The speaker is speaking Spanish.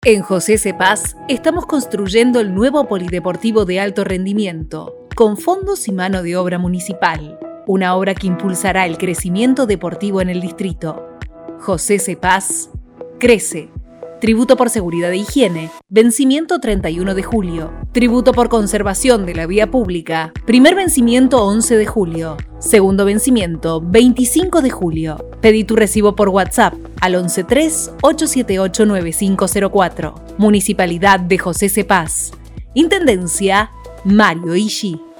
En José Cepaz estamos construyendo el nuevo polideportivo de alto rendimiento, con fondos y mano de obra municipal. Una obra que impulsará el crecimiento deportivo en el distrito. José Cepaz crece. Tributo por seguridad e higiene, vencimiento 31 de julio. Tributo por conservación de la vía pública, primer vencimiento 11 de julio. Segundo vencimiento 25 de julio. Pedí tu recibo por WhatsApp al 113-878-9504. Municipalidad de José Cepaz. Intendencia Mario Ishii.